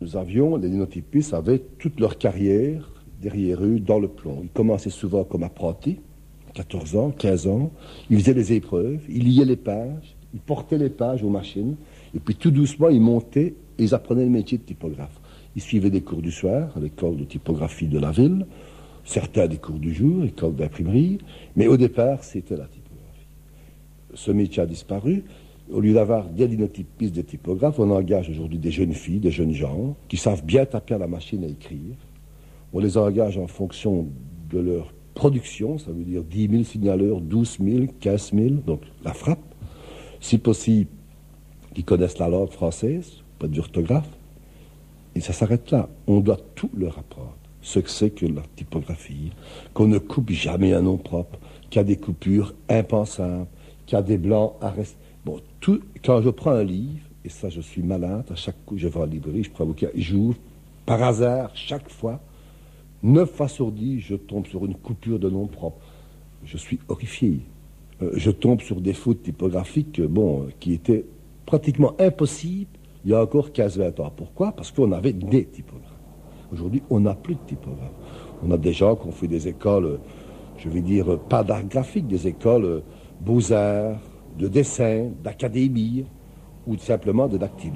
Nous avions, les linotypistes avaient toute leur carrière derrière eux dans le plomb. Ils commençaient souvent comme apprentis, 14 ans, 15 ans. Ils faisaient les épreuves, ils liaient les pages, ils portaient les pages aux machines. Et puis tout doucement, ils montaient et ils apprenaient le métier de typographe. Ils suivaient des cours du soir à l'école de typographie de la ville, certains des cours du jour, école d'imprimerie, mais au départ, c'était la typographie. Ce métier a disparu. Au lieu d'avoir des linotypistes, des typographes, on engage aujourd'hui des jeunes filles, des jeunes gens, qui savent bien taper à la machine à écrire. On les engage en fonction de leur production, ça veut dire 10 000 signaleurs, 12 000, 15 000, donc la frappe. Si possible, qui connaissent la langue française, pas d'orthographe. Et ça s'arrête là. On doit tout leur apprendre. Ce que c'est que la typographie, qu'on ne coupe jamais un nom propre, qu'il y a des coupures impensables, qu'il y a des blancs à rester. Bon, tout, quand je prends un livre, et ça je suis malade, à chaque coup je vais en librairie, je prends un bouquin, j'ouvre, par hasard, chaque fois, 9 fois sur 10, je tombe sur une coupure de nom propre. Je suis horrifié. Je tombe sur des fautes typographiques, qui étaient pratiquement impossibles il y a encore 15-20 ans. Pourquoi? Parce qu'on avait des typographes. Aujourd'hui, on n'a plus de typographes. On a des gens qui ont fait des écoles, je vais dire, pas d'art graphique, des écoles beaux-arts, de dessin, d'académie, ou simplement de dactylo.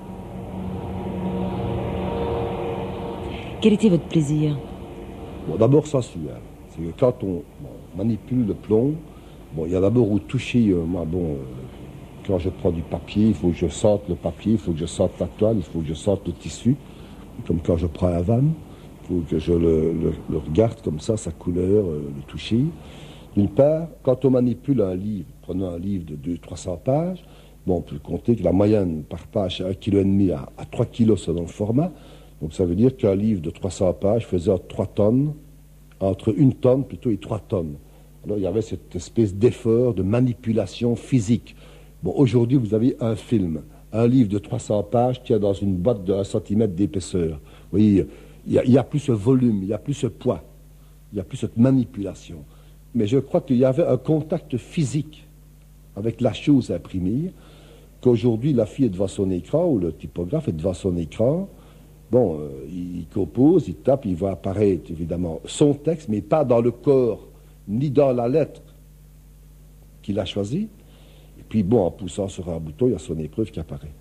Quel était votre plaisir? Bon, d'abord sensuel. C'est que quand on manipule le plomb, il y a d'abord au toucher, quand je prends du papier, il faut que je sente le papier, il faut que je sente la toile, il faut que je sente le tissu. Comme quand je prends un vanne, il faut que je le regarde comme ça, sa couleur, le toucher. D'une part, quand on manipule un livre, prenons un livre de 200-300 pages, on peut compter que la moyenne par page, c'est 1,5 kg à 3 kg selon le format. Donc ça veut dire qu'un livre de 300 pages faisait 3 tonnes, entre 1 tonne plutôt et 3 tonnes. Alors il y avait cette espèce d'effort, de manipulation physique. Bon, aujourd'hui, vous avez un film, un livre de 300 pages qui est dans une boîte de 1 cm d'épaisseur. Vous voyez, il n'y a plus ce volume, il n'y a plus ce poids, il n'y a plus cette manipulation. Mais je crois qu'il y avait un contact physique avec la chose imprimée, qu'aujourd'hui, la fille est devant son écran, ou le typographe est devant son écran. Il compose, il tape, il voit apparaître, évidemment, son texte, mais pas dans le corps, ni dans la lettre qu'il a choisie. Et puis, en poussant sur un bouton, il y a son épreuve qui apparaît.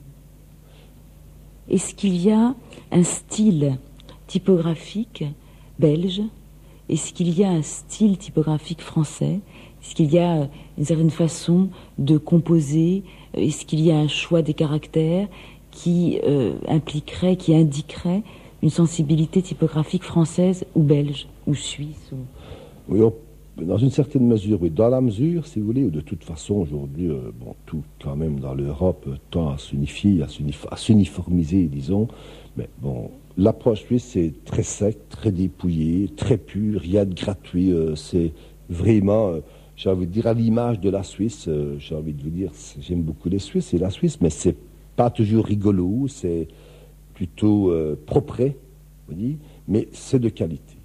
Est-ce qu'il y a un style typographique belge? Est-ce qu'il y a un style typographique français? Est-ce qu'il y a une certaine façon de composer? Est-ce qu'il y a un choix des caractères qui impliquerait, qui indiquerait une sensibilité typographique française ou belge ou suisse Oui, dans une certaine mesure, oui. Dans la mesure, si vous voulez, de toute façon, aujourd'hui, tout quand même dans l'Europe tend à s'unifier, à s'uniformiser, disons. Mais l'approche suisse, c'est très sec, très dépouillé, très pur, rien de gratuit. C'est vraiment, j'ai envie de dire, à l'image de la Suisse. J'ai envie de vous dire, j'aime beaucoup les Suisses et la Suisse, mais c'est pas toujours rigolo, c'est plutôt propre, vous voyez, mais c'est de qualité.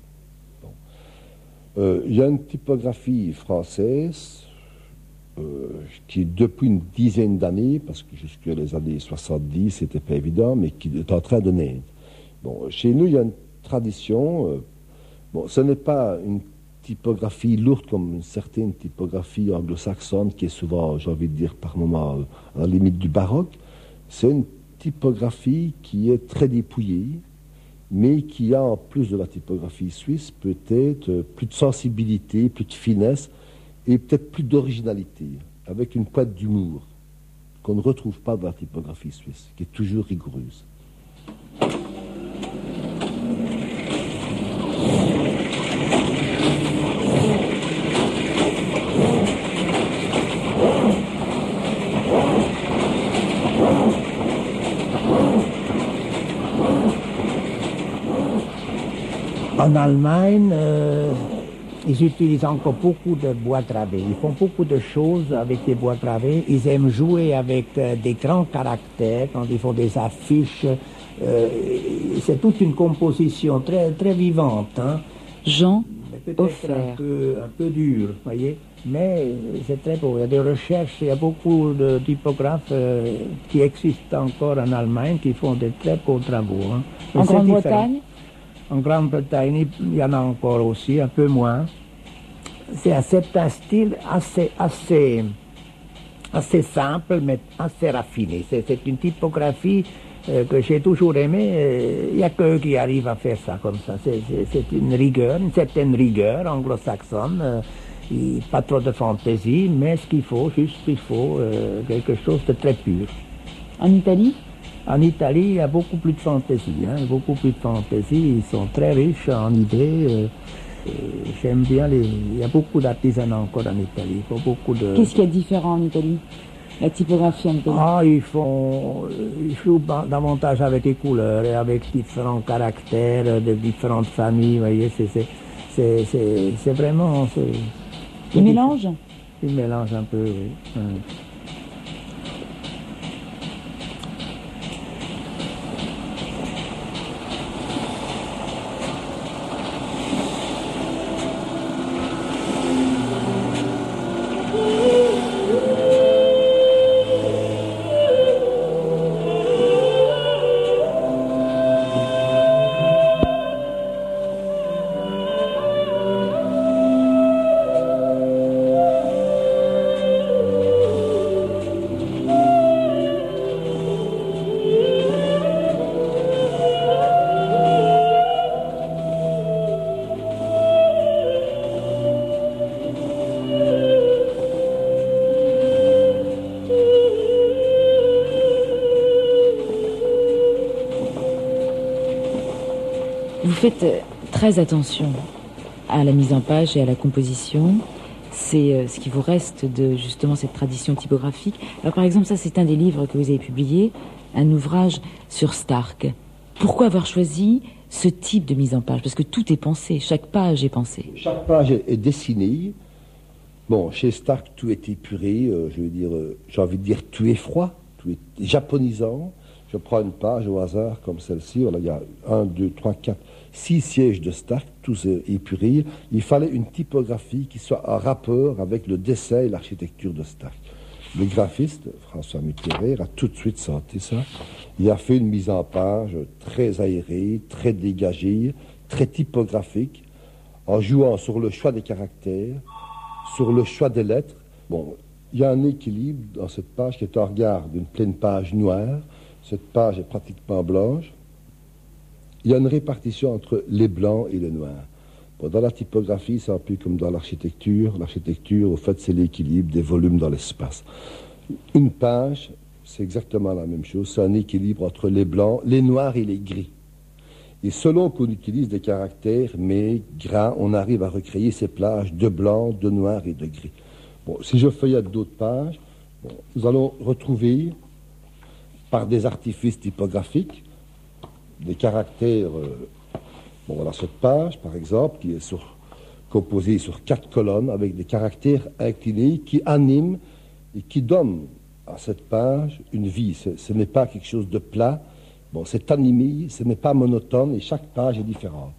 Il y a une typographie française qui, depuis une dizaine d'années, parce que jusqu'à les années 70, c'était pas évident, mais qui est en train de naître. Chez nous, il y a une tradition. Ce n'est pas une typographie lourde comme une certaine typographie anglo-saxonne qui est souvent, j'ai envie de dire, par moments à la limite du baroque. C'est une typographie qui est très dépouillée, mais qui a, en plus de la typographie suisse, peut-être plus de sensibilité, plus de finesse et peut-être plus d'originalité, avec une pointe d'humour qu'on ne retrouve pas dans la typographie suisse, qui est toujours rigoureuse. En Allemagne, ils utilisent encore beaucoup de bois través. Ils font beaucoup de choses avec des bois través. Ils aiment jouer avec des grands caractères quand ils font des affiches. C'est toute une composition très, très vivante. Jean peut-être un peu dur, voyez. Mais c'est très beau. Il y a des recherches, il y a beaucoup de typographes qui existent encore en Allemagne qui font de très beaux travaux. Hein. En Grande-Bretagne? En Grande-Bretagne, il y en a encore aussi, un peu moins. C'est un style assez simple, mais assez raffiné. C'est une typographie que j'ai toujours aimée. Il n'y a qu'eux qui arrivent à faire ça comme ça. C'est une rigueur, une certaine rigueur anglo-saxonne. Pas trop de fantaisie, mais ce qu'il faut, juste il faut quelque chose de très pur. En Italie? En Italie, il y a beaucoup plus de fantaisie. Hein, beaucoup plus de fantaisie. Ils sont très riches en idées. J'aime bien il y a beaucoup d'artisanat encore en Italie. Beaucoup de... Qu'est-ce qu'il y a de différent en Italie? La typographie en Italie? Ah, ils jouent davantage avec les couleurs et avec différents caractères de différentes familles. Vous voyez, c'est vraiment... Ils mélangent? Ils mélangent un peu, oui. Vous faites très attention à la mise en page et à la composition. C'est ce qui vous reste de justement cette tradition typographique. Alors par exemple, ça c'est un des livres que vous avez publié, un ouvrage sur Starck. Pourquoi avoir choisi ce type de mise en page? Parce que tout est pensé, chaque page est pensée. Chaque page est dessinée. Bon, chez Starck, tout est épuré, j'ai envie de dire tout est froid, tout est japonisant. Je prends une page au hasard comme celle-ci, voilà, il y a 1, 2, 3, 4, 6 sièges de Starck, tous épurés. Il fallait une typographie qui soit en rapport avec le dessin et l'architecture de Starck. Le graphiste, François Mitterrand, a tout de suite senti ça. Il a fait une mise en page très aérée, très dégagée, très typographique, en jouant sur le choix des caractères, sur le choix des lettres. Bon, il y a un équilibre dans cette page qui est en regard d'une pleine page noire. Cette page est pratiquement blanche. Il y a une répartition entre les blancs et les noirs. Bon, dans la typographie, c'est un peu comme dans l'architecture. L'architecture, au fait, c'est l'équilibre des volumes dans l'espace. Une page, c'est exactement la même chose. C'est un équilibre entre les blancs, les noirs et les gris. Et selon qu'on utilise des caractères, mais gras, on arrive à recréer ces plages de blanc, de noir et de gris. Bon, si je feuillette d'autres pages, bon, nous allons retrouver, par des artifices typographiques, des caractères. Bon, voilà cette page, par exemple, qui est composée sur 4 colonnes avec des caractères inclinés qui animent et qui donnent à cette page une vie. Ce n'est pas quelque chose de plat. Bon, c'est animé, ce n'est pas monotone et chaque page est différente.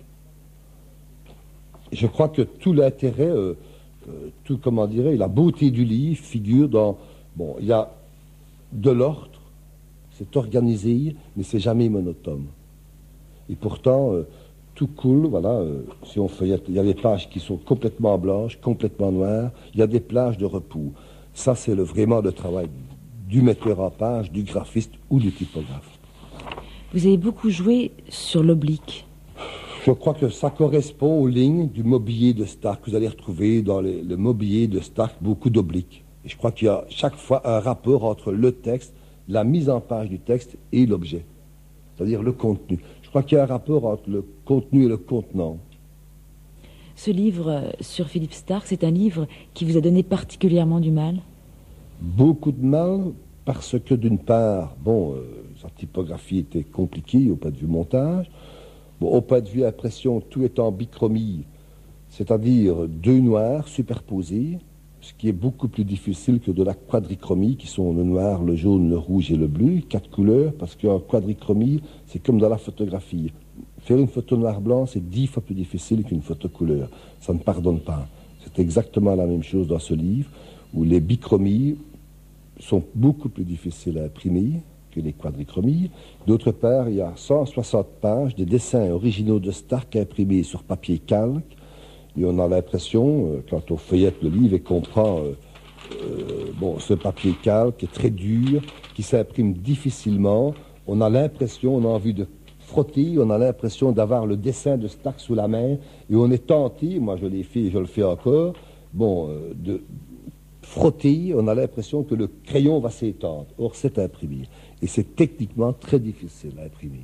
Et je crois que tout l'intérêt, la beauté du livre figure dans. Bon, il y a de l'ordre. C'est organisé, mais c'est jamais monotone. Et pourtant, tout coule, voilà, si on feuillette, il y a des pages qui sont complètement blanches, complètement noires, il y a des plages de repos. Ça, c'est vraiment le travail du metteur en page, du graphiste ou du typographe. Vous avez beaucoup joué sur l'oblique. Je crois que ça correspond aux lignes du mobilier de Starck. Vous allez retrouver dans le mobilier de Starck beaucoup d'obliques. Et je crois qu'il y a chaque fois un rapport entre le texte, la mise en page du texte et l'objet, c'est-à-dire le contenu. Je crois qu'il y a un rapport entre le contenu et le contenant. Ce livre sur Philippe Starck, c'est un livre qui vous a donné particulièrement du mal? Beaucoup de mal, parce que d'une part, sa typographie était compliquée au point de vue montage. Bon, au point de vue impression, tout est en bichromie, c'est-à-dire 2 noirs superposés, ce qui est beaucoup plus difficile que de la quadrichromie, qui sont le noir, le jaune, le rouge et le bleu, 4 couleurs, parce qu'en quadrichromie, c'est comme dans la photographie. Faire une photo noir-blanc, c'est 10 fois plus difficile qu'une photo couleur. Ça ne pardonne pas. C'est exactement la même chose dans ce livre, où les bichromies sont beaucoup plus difficiles à imprimer que les quadrichromies. D'autre part, il y a 160 pages de dessins originaux de Starck imprimés sur papier calque, et on a l'impression, quand on feuillette le livre et comprend ce papier calque est très dur, qui s'imprime difficilement, on a l'impression, on a envie de frotter, on a l'impression d'avoir le dessin de Starck sous la main, et on est tenté, moi je l'ai fait et je le fais encore, de frotter, on a l'impression que le crayon va s'étendre. Or, c'est imprimé. Et c'est techniquement très difficile à imprimer.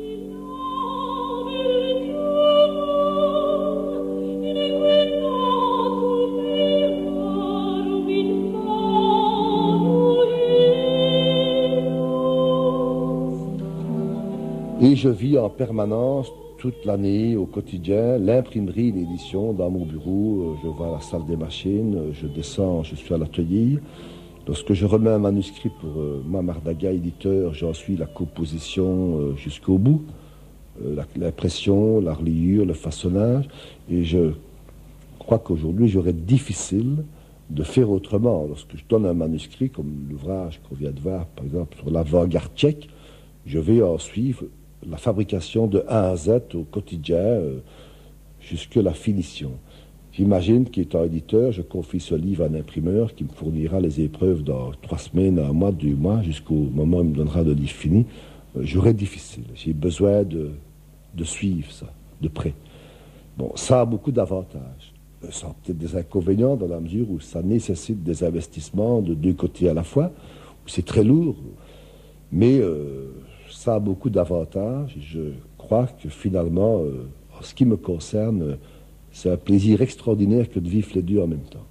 Et je vis en permanence, toute l'année, au quotidien, l'imprimerie et l'édition dans mon bureau. Je vais à la salle des machines, je descends, je suis à l'atelier. Lorsque je remets un manuscrit pour Mamardaga, éditeur, j'en suis la composition jusqu'au bout, l'impression, la reliure, le façonnage. Et je crois qu'aujourd'hui, j'aurais difficile de faire autrement. Lorsque je donne un manuscrit, comme l'ouvrage qu'on vient de voir, par exemple, sur l'avant-garde tchèque, je vais en suivre la fabrication de A à Z au quotidien jusque la finition. J'imagine qu'étant éditeur, je confie ce livre à un imprimeur qui me fournira les épreuves dans 3 semaines, 1 mois, 2 mois, jusqu'au moment où il me donnera le livre fini. J'aurai difficile. J'ai besoin de suivre ça, de près. Bon, ça a beaucoup d'avantages. Ça a peut-être des inconvénients dans la mesure où ça nécessite des investissements de 2 côtés à la fois, où c'est très lourd. Mais ça a beaucoup d'avantages. Je crois que finalement, en ce qui me concerne, c'est un plaisir extraordinaire que de vivre les deux en même temps.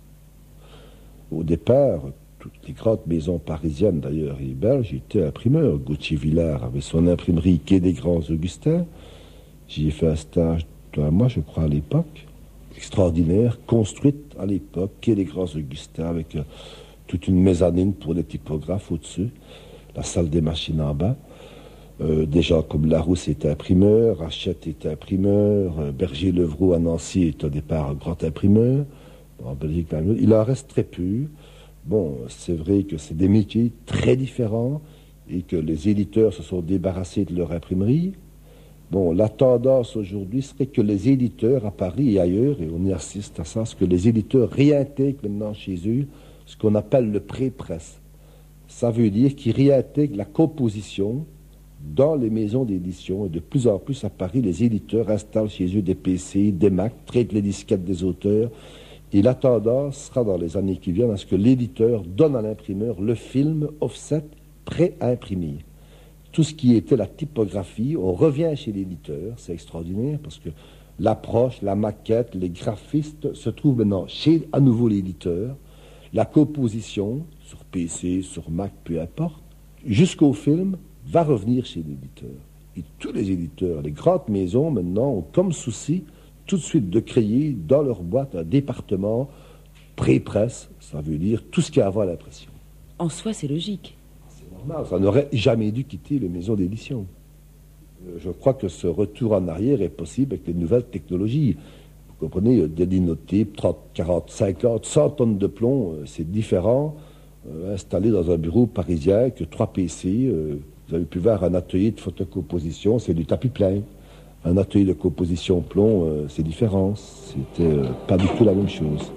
Au départ, toutes les grandes maisons parisiennes d'ailleurs et belges étaient imprimeurs. Gauthier-Villard avait son imprimerie Quai des Grands Augustins. J'y ai fait un stage d'1 mois, je crois, à l'époque. Extraordinaire, construite à l'époque, Quai des Grands Augustins, avec toute une mezzanine pour les typographes au-dessus, la salle des machines en bas. Des gens comme Larousse était imprimeur, Hachette était imprimeur, Berger-Levrault à Nancy est au départ un grand imprimeur. En Belgique, il en reste très peu. Bon, c'est vrai que c'est des métiers très différents et que les éditeurs se sont débarrassés de leur imprimerie. Bon, la tendance aujourd'hui serait que les éditeurs à Paris et ailleurs, et on y assiste à ça, c'est que les éditeurs réintègrent maintenant chez eux ce qu'on appelle le pré-presse. Ça veut dire qu'ils réintègrent la composition dans les maisons d'édition, et de plus en plus à Paris, les éditeurs installent chez eux des PC, des Mac, traitent les disquettes des auteurs, et la tendance sera dans les années qui viennent à ce que l'éditeur donne à l'imprimeur le film offset prêt à imprimer. Tout ce qui était la typographie, on revient chez l'éditeur, c'est extraordinaire, parce que l'approche, la maquette, les graphistes se trouvent maintenant chez à nouveau l'éditeur, la composition, sur PC, sur Mac, peu importe, jusqu'au film, va revenir chez l'éditeur. Et tous les éditeurs, les grandes maisons maintenant ont comme souci tout de suite de créer dans leur boîte un département pré-presse, ça veut dire tout ce qui a à voir à l'impression. En soi, c'est logique. C'est normal, ça n'aurait jamais dû quitter les maisons d'édition. Je crois que ce retour en arrière est possible avec les nouvelles technologies. Vous comprenez, des linotypes, 30, 40, 50, 100 tonnes de plomb, c'est différent. Installé dans un bureau parisien que 3 PC, vous avez pu voir un atelier de photocomposition, c'est du tapis plein. Un atelier de composition plomb, c'est différent. C'était pas du tout la même chose.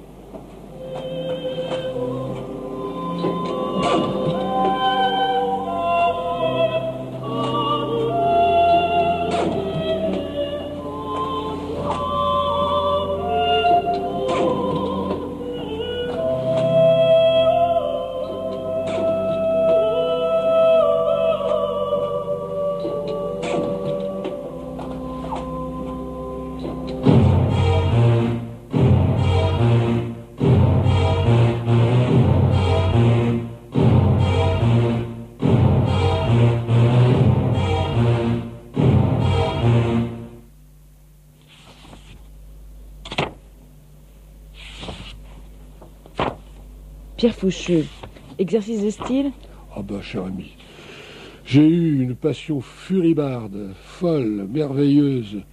Pierre Faucheux, exercice de style? Ah ben, cher ami, j'ai eu une passion furibarde, folle, merveilleuse,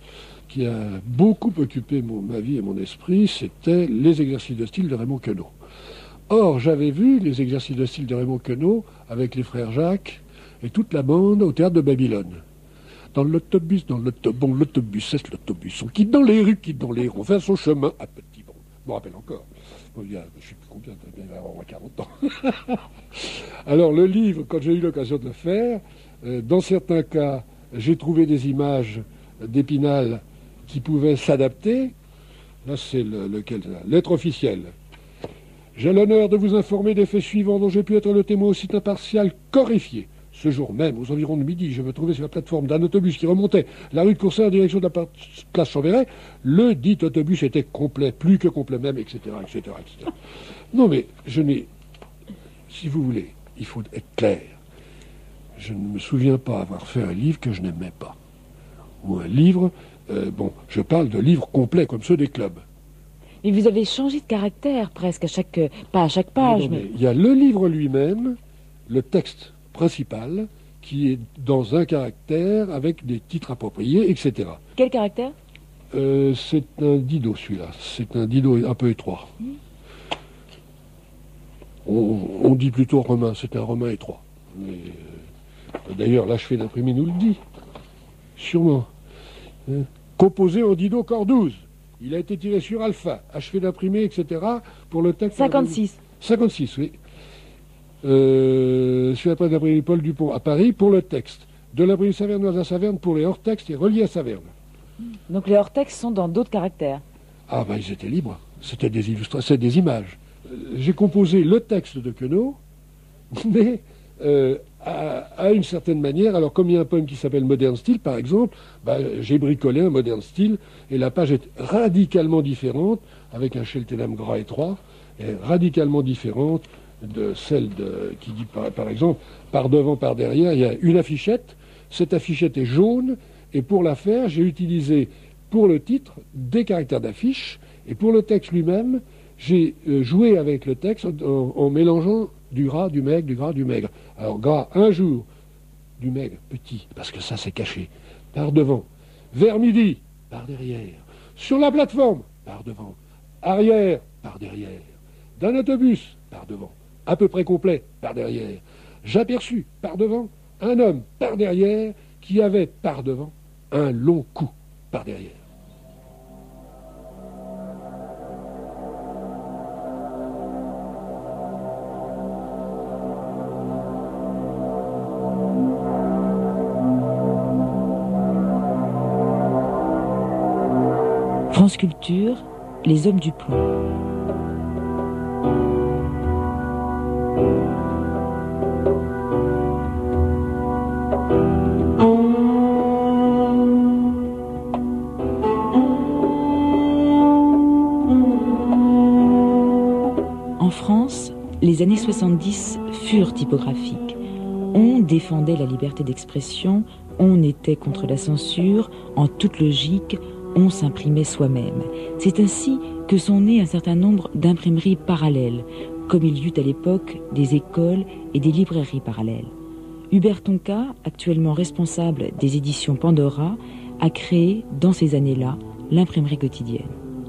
qui a beaucoup occupé ma vie et mon esprit, c'était les exercices de style de Raymond Queneau. Or, j'avais vu les exercices de style de Raymond Queneau avec les frères Jacques et toute la bande au théâtre de Babylone. Dans l'autobus, c'est l'autobus. On quitte dans les rues, quitte dans les ronds, fait son chemin à petit bond. Je me rappelle encore. Bon, je ne sais plus combien, il va y avoir 40 ans. Alors, le livre, quand j'ai eu l'occasion de le faire, dans certains cas, j'ai trouvé des images d'Épinal qui pouvaient s'adapter. Là, c'est lequel? Lettre officielle. J'ai l'honneur de vous informer des faits suivants dont j'ai pu être le témoin aussi impartial qu'horrifié. Ce jour même, aux environs de midi, je me trouvais sur la plateforme d'un autobus qui remontait la rue de Courcelles en direction de la place Chambéret. Le dit autobus était complet, plus que complet même, etc., etc., etc. Non, mais je n'ai... Si vous voulez, il faut être clair. Je ne me souviens pas avoir fait un livre que je n'aimais pas. Ou un livre... je parle de livres complets, comme ceux des clubs. Mais vous avez changé de caractère presque, pas à chaque page. Non, mais il y a le livre lui-même, le texte principal, qui est dans un caractère avec des titres appropriés, etc. Quel caractère? C'est un dido, celui-là. C'est un dido un peu étroit. On dit plutôt romain, c'est un romain étroit. Mais, d'ailleurs, l'achevé d'imprimer nous le dit. Sûrement. Composé en dido corps 12. Il a été tiré sur alpha, achevé d'imprimer, etc. pour le texte... 56. 56, oui. Sur la presse d'imprimerie Paul Dupont à Paris pour le texte. De l'imprimerie savernoise à Saverne pour les hors-textes et reliés à Saverne. Donc les hors-textes sont dans d'autres caractères. Ah ben ils étaient libres. C'était des illustrations, des images. J'ai composé le texte de Queneau, mais à une certaine manière. Alors comme il y a un poème qui s'appelle Modern Style, par exemple, j'ai bricolé un Modern Style et la page est radicalement différente, avec un Cheltenham gras étroit, et radicalement différente de celle qui dit par exemple par devant, par derrière, il y a une affichette. Cette affichette est jaune et pour la faire, j'ai utilisé pour le titre des caractères d'affiche et pour le texte lui-même, j'ai joué avec le texte en mélangeant du gras, du maigre, du gras, du maigre. Alors gras un jour, du maigre petit, parce que ça c'est caché, par devant, vers midi, par derrière, sur la plateforme, par devant, arrière, par derrière, d'un autobus, par devant, à peu près complet, par derrière. J'aperçus, par devant, un homme, par derrière, qui avait, par devant, un long cou, par derrière. France Culture, les hommes du plomb. En France, les années 70 furent typographiques. On défendait la liberté d'expression, on était contre la censure, en toute logique, on s'imprimait soi-même. C'est ainsi que sont nées un certain nombre d'imprimeries parallèles, comme il y eut à l'époque des écoles et des librairies parallèles. Hubert Tonka, actuellement responsable des éditions Pandora, a créé, dans ces années-là, l'imprimerie quotidienne.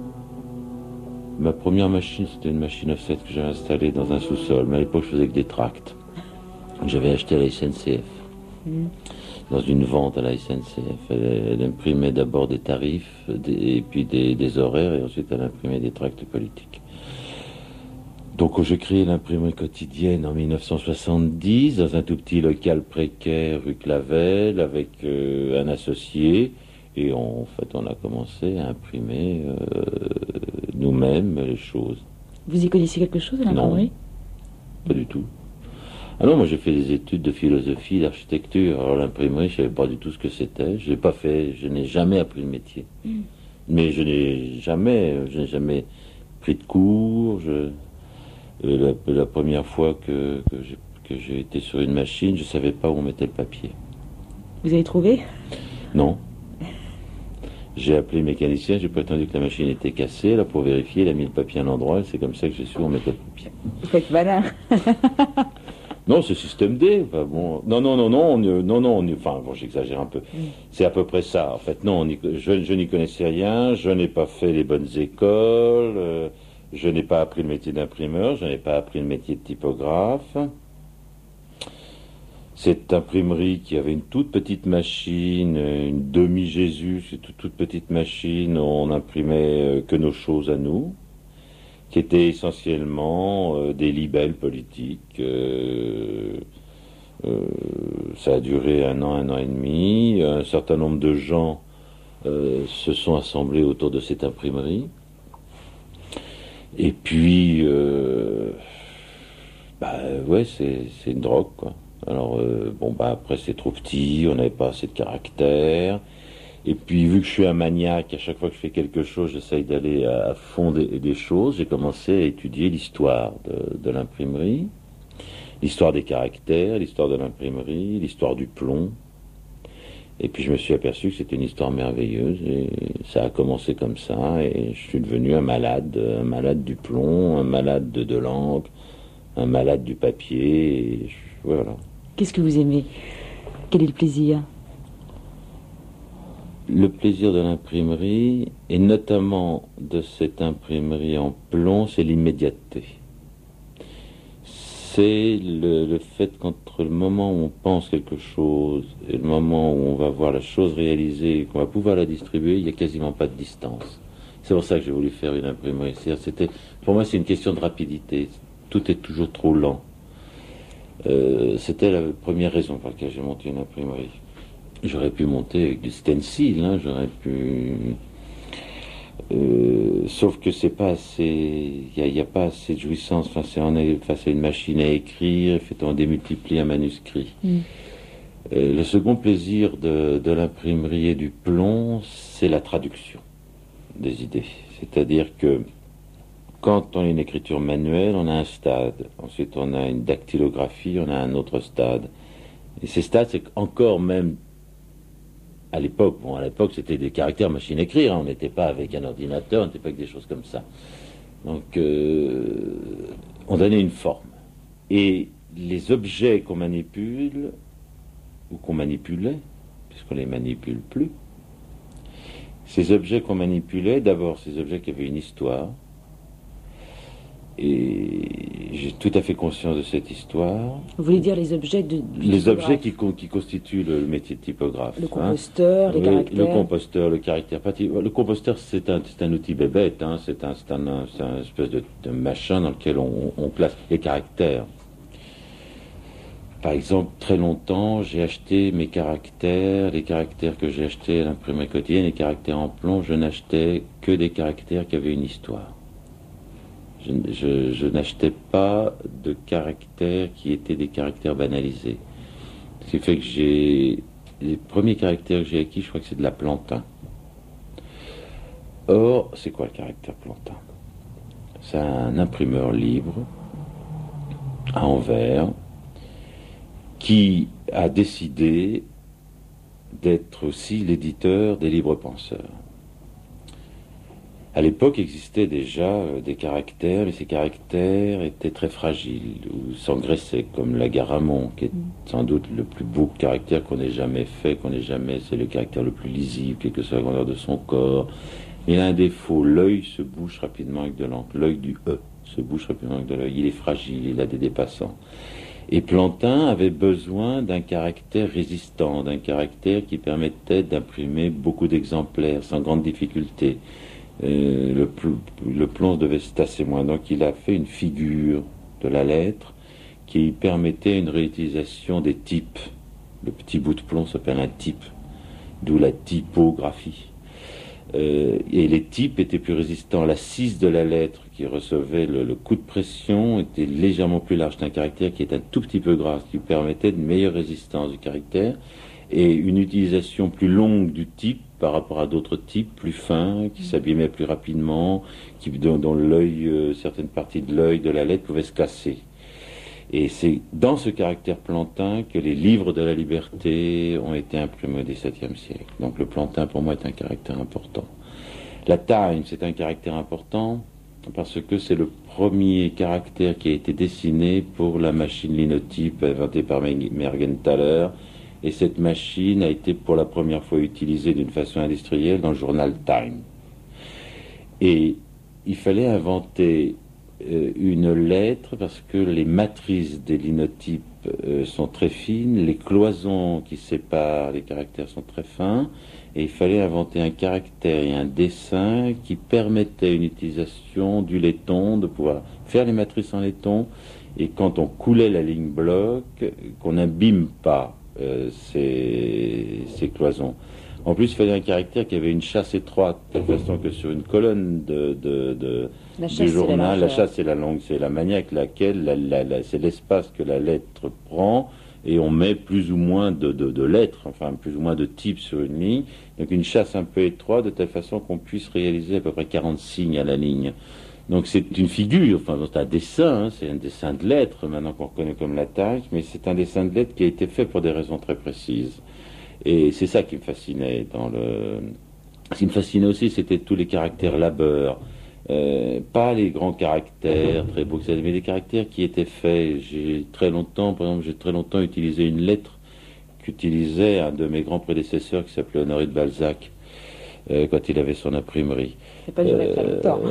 Ma première machine, c'était une machine offset que j'avais installée dans un sous-sol, mais à l'époque, je faisais que des tracts. J'avais acheté à la SNCF. Dans une vente à la SNCF. Elle imprimait d'abord des tarifs, et puis des horaires, et ensuite elle imprimait des tracts politiques. Donc j'ai créé l'imprimerie quotidienne en 1970, dans un tout petit local précaire rue Clavel, avec un associé, et en fait on a commencé à imprimer nous-mêmes les choses. Vous y connaissiez quelque chose à l'imprimerie? Non, pas du tout. Ah non, moi j'ai fait des études de philosophie, d'architecture. Alors l'imprimerie, je ne savais pas du tout ce que c'était. Je n'ai jamais appris le métier. Mais je n'ai jamais pris de cours. La première fois que j'ai été sur une machine, je ne savais pas où on mettait le papier. Vous avez trouvé? Non. J'ai appelé le mécanicien, j'ai prétendu que la machine était cassée. Là, pour vérifier, il a mis le papier à un endroit, et c'est comme ça que j'ai su où on mettait le papier. Vous faites malin. Non, c'est système D. Enfin, bon, enfin, bon, j'exagère un peu. C'est à peu près ça. En fait, non, je n'y connaissais rien. Je n'ai pas fait les bonnes écoles. Je n'ai pas appris le métier d'imprimeur. Je n'ai pas appris le métier de typographe. Cette imprimerie qui avait une toute petite machine, une demi-Jésus, c'est toute petite machine, on n'imprimait que nos choses à nous, qui étaient essentiellement des libelles politiques. Ça a duré un an et demi. Un certain nombre de gens se sont assemblés autour de cette imprimerie. Et puis, ouais, c'est une drogue, quoi. Alors, après, c'est trop petit, on n'avait pas assez de caractère. Et puis, vu que je suis un maniaque, à chaque fois que je fais quelque chose, j'essaye d'aller à fond des choses. J'ai commencé à étudier l'histoire de l'imprimerie, l'histoire des caractères, l'histoire de l'imprimerie, l'histoire du plomb. Et puis, je me suis aperçu que c'était une histoire merveilleuse. Et ça a commencé comme ça. Et je suis devenu un malade du plomb, un malade de l'encre, un malade du papier. Et voilà. Qu'est-ce que vous aimez? Quel est le plaisir? Le plaisir de l'imprimerie, et notamment de cette imprimerie en plomb, c'est l'immédiateté. C'est le fait qu'entre le moment où on pense quelque chose et le moment où on va voir la chose réalisée et qu'on va pouvoir la distribuer, il n'y a quasiment pas de distance. C'est pour ça que j'ai voulu faire une imprimerie. Pour moi, c'est une question de rapidité. Tout est toujours trop lent. C'était la première raison pour laquelle j'ai monté une imprimerie. J'aurais pu monter avec du stencil, j'aurais pu... sauf que c'est pas assez... Il n'y a pas assez de jouissance. Enfin, on est face à une machine à écrire, on démultiplie un manuscrit. Le second plaisir de l'imprimerie et du plomb, c'est la traduction des idées. C'est-à-dire que quand on a une écriture manuelle, on a un stade. Ensuite, on a une dactylographie, on a un autre stade. Et ces stades, c'est encore même à l'époque. Bon, à l'époque, c'était des caractères machine à écrire. On n'était pas avec un ordinateur, on n'était pas avec des choses comme ça. Donc, on donnait une forme. Et les objets qu'on manipule, ou qu'on manipulait, puisqu'on les manipule plus, ces objets qu'on manipulait, d'abord, ces objets qui avaient une histoire. Et j'ai tout à fait conscience de cette histoire. Vous voulez dire les objets les objets qui constituent le métier de typographe. Le composteur, les caractères. Le composteur, le caractère. Le composteur, c'est un outil bébête, c'est un espèce de machin dans lequel on place les caractères. Par exemple, très longtemps, j'ai acheté mes caractères, les caractères que j'ai achetés à l'imprimerie quotidienne, les caractères en plomb, je n'achetais que des caractères qui avaient une histoire. Je n'achetais pas de caractères qui étaient des caractères banalisés. Ce qui fait que les premiers caractères que j'ai acquis, je crois que c'est de la plantain. Or, c'est quoi le caractère plantain? C'est un imprimeur libre, à Anvers, qui a décidé d'être aussi l'éditeur des libres penseurs. À l'époque existaient déjà des caractères, mais ces caractères étaient très fragiles ou s'engraissaient, comme l'agaramon, qui est sans doute le plus beau caractère qu'on ait jamais fait, c'est le caractère le plus lisible, quelle que soit la grandeur de son corps. Il a un défaut, l'œil se bouche rapidement avec de l'encre, l'œil du E se bouche rapidement avec de l'œil, il est fragile, il a des dépassants. Et Plantin avait besoin d'un caractère résistant, d'un caractère qui permettait d'imprimer beaucoup d'exemplaires sans grande difficulté. Le plomb devait se tasser moins. Donc il a fait une figure de la lettre qui permettait une réutilisation des types. Le petit bout de plomb s'appelle un type, d'où la typographie. Et les types étaient plus résistants. L'assise de la lettre qui recevait le coup de pression était légèrement plus large. C'est un caractère qui est un tout petit peu gras, ce qui permettait une meilleure résistance du caractère et une utilisation plus longue du type par rapport à d'autres types plus fins, qui s'abîmaient plus rapidement, dont l'œil, certaines parties de l'œil de la lettre pouvaient se casser. Et c'est dans ce caractère plantain que les livres de la liberté ont été imprimés au XVIIe siècle. Donc le plantain pour moi est un caractère important. La Times c'est un caractère important. parce que c'est le premier caractère qui a été dessiné pour la machine linotype inventée par Mergenthaler. Et cette machine a été pour la première fois utilisée d'une façon industrielle dans le journal Time. Et il fallait inventer une lettre parce que les matrices des linotypes sont très fines, les cloisons qui séparent les caractères sont très fins, et il fallait inventer un caractère et un dessin qui permettait une utilisation du laiton, de pouvoir faire les matrices en laiton, et quand on coulait la ligne bloc, qu'on n'abîme pas ces cloisons. En plus, il fallait un caractère qui avait une chasse étroite, de telle façon que sur une colonne du journal, la chasse c'est la longue, c'est la manière avec laquelle c'est l'espace que la lettre prend, et on met plus ou moins de lettres, enfin plus ou moins de types sur une ligne, donc une chasse un peu étroite, de telle façon qu'on puisse réaliser à peu près 40 signes à la ligne. Donc c'est une figure, enfin c'est un dessin, c'est un dessin de lettres maintenant qu'on reconnaît comme la tâche, mais c'est un dessin de lettres qui a été fait pour des raisons très précises. Et c'est ça qui me fascinait Ce qui me fascinait aussi, c'était tous les caractères labeurs. Pas les grands caractères très beaux, mais des caractères qui étaient faits. J'ai très longtemps utilisé une lettre qu'utilisait un de mes grands prédécesseurs qui s'appelait Honoré de Balzac, quand il avait son imprimerie. C'est pas duré très longtemps.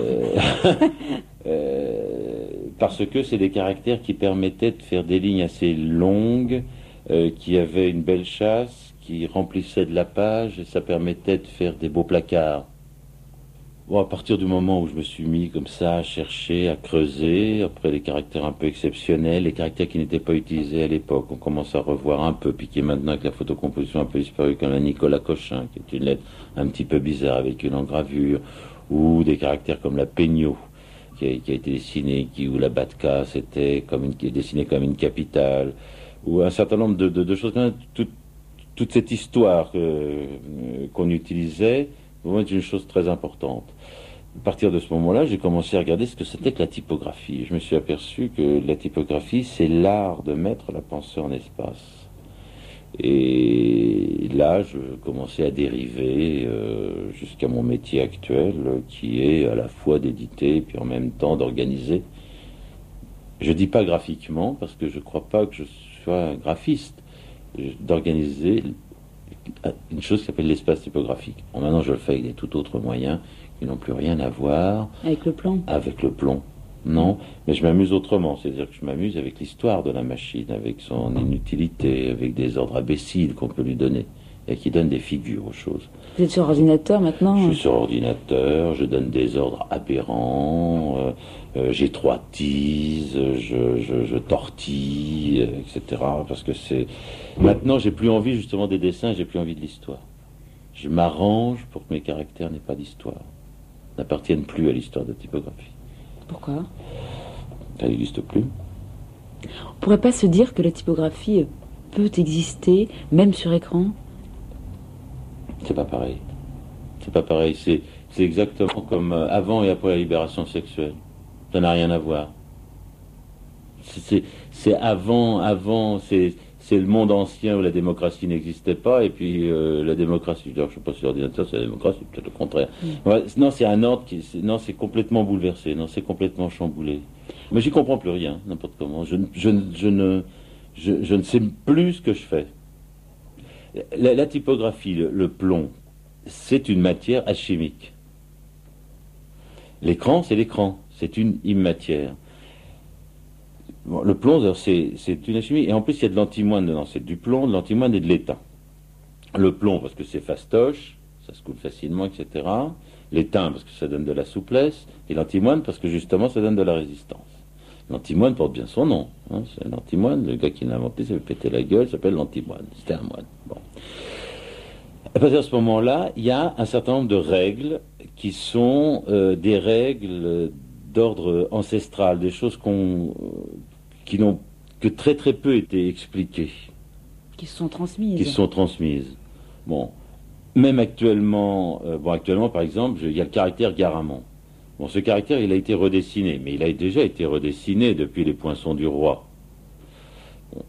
Parce que c'est des caractères qui permettaient de faire des lignes assez longues, qui avaient une belle chasse, qui remplissaient de la page, et ça permettait de faire des beaux placards. Bon, à partir du moment où je me suis mis comme ça à chercher, à creuser, après les caractères un peu exceptionnels, les caractères qui n'étaient pas utilisés à l'époque, on commence à revoir un peu, puis qui est maintenant avec la photocomposition un peu disparue, comme la Nicolas Cochin, qui est une lettre un petit peu bizarre avec une engravure, ou des caractères comme la Peignot, qui a été dessinée, où la Batka qui est dessinée comme une capitale, ou un certain nombre de choses, toute cette histoire qu'on utilisait, c'est une chose très importante. À partir de ce moment-là, j'ai commencé à regarder ce que c'était que la typographie. Je me suis aperçu que la typographie, c'est l'art de mettre la pensée en espace. Et là, je commençais à dériver jusqu'à mon métier actuel, qui est à la fois d'éditer et puis en même temps d'organiser. Je dis pas graphiquement, parce que je ne crois pas que je sois un graphiste, d'organiser une chose qui s'appelle l'espace typographique. Bon, maintenant, je le fais avec des tout autres moyens qui n'ont plus rien à voir avec le plomb. Avec le plomb, non. Mais je m'amuse autrement, c'est-à-dire que je m'amuse avec l'histoire de la machine, avec son inutilité, avec des ordres imbéciles qu'on peut lui donner, et qui donnent des figures aux choses. Vous êtes sur ordinateur maintenant? Je suis sur ordinateur, je donne des ordres aberrants, j'ai 3 tises, je tortille, etc. Parce que c'est... Maintenant, j'ai plus envie justement des dessins, j'ai plus envie de l'histoire. Je m'arrange pour que mes caractères n'aient pas d'histoire, n'appartiennent plus à l'histoire de typographie. Pourquoi? Ça n'existe plus. On pourrait pas se dire que la typographie peut exister, même sur écran? C'est pas pareil. C'est pas pareil. C'est exactement comme avant et après la libération sexuelle. Ça n'a rien à voir. C'est avant, c'est le monde ancien où la démocratie n'existait pas, et puis la démocratie, je ne sais pas si l'ordinateur c'est la démocratie, peut-être le contraire. Ouais, non, c'est un ordre c'est complètement bouleversé, non, c'est complètement chamboulé. Mais j'y comprends plus rien, n'importe comment. Je ne sais plus ce que je fais. La typographie, le plomb, c'est une matière alchimique. L'écran, c'est l'écran, c'est une immatière. Bon, le plomb, c'est une alchimie, et en plus il y a de l'antimoine dedans, c'est du plomb, de l'antimoine et de l'étain. Le plomb parce que c'est fastoche, ça se coule facilement, etc. L'étain parce que ça donne de la souplesse, et l'antimoine parce que justement ça donne de la résistance. L'antimoine porte bien son nom, hein, c'est l'antimoine, le gars qui l'a inventé, ça veut péter la gueule, s'appelle l'antimoine, c'était un moine. Bon. À partir de ce moment-là, il y a un certain nombre de règles qui sont des règles d'ordre ancestral, des choses qui n'ont que très très peu été expliquées. Qui se sont transmises. Qui se sont transmises. Bon, même actuellement, par exemple, il y a le caractère Garamond. Bon, ce caractère, il a été redessiné, mais il a déjà été redessiné depuis les Poinçons du Roi. Bon,